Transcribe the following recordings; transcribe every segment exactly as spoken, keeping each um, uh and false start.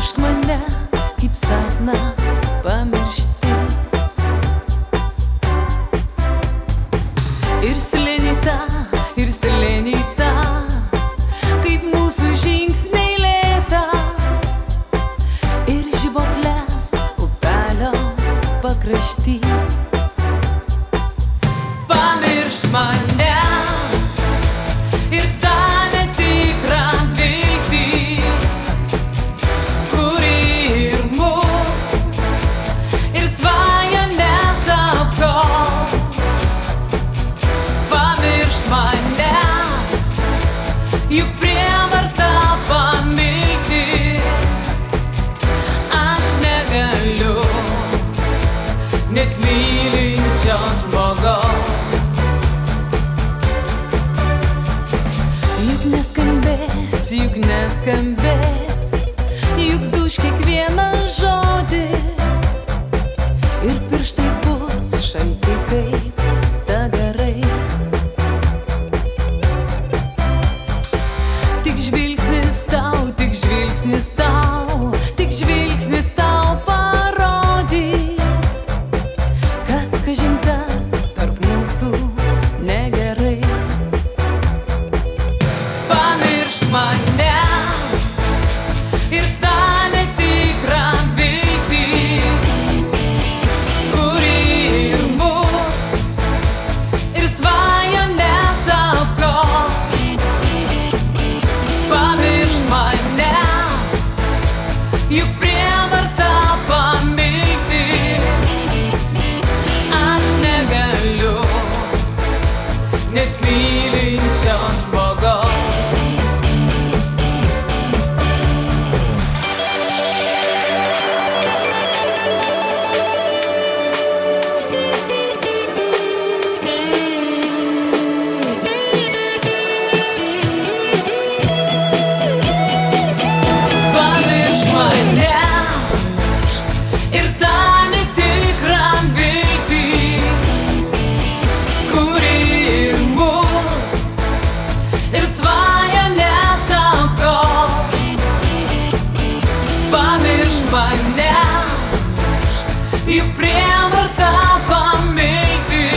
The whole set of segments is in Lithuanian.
Pamiršk mane, kaip sapną pamiršti. Ir silenita, ir silenita, kaip mūsų žingsniai lėta. Ir žibuoklės upelio pakrašty. Pamiršk mane ir tą netikrą viltį, kuri ir mus, ir svajones apgaus. Pamiršk mane, juk prievarta pamilti aš negaliu, net mylinčio žmogaus. Juk neskambės, juk neskambės, juk duš kiekvienas žodis. Ir pirštai bus šalti kaip stagarai. Tik žvilgsnis tau, tik žvilgsnis tau, tik žvilgsnis tau parodys, kad kažin kas tarp mūsų negerai. Pamiršk mane ir tą netikrą viltį, kuri ir mus, ir svajones apgaus. Pamiršk mane, juk prievarta pamilti aš negaliu, net mylinčio žmogaus. Pamiršk mane ir tą netikrą viltį, kuri ir mus, ir svajones apgaus. Pamiršk mane, juk prievarta pamilti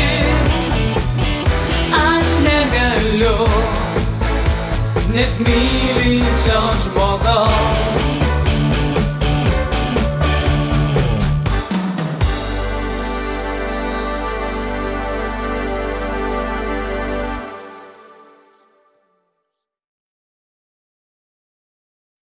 aš negaliu, net mylinčio žmogaus.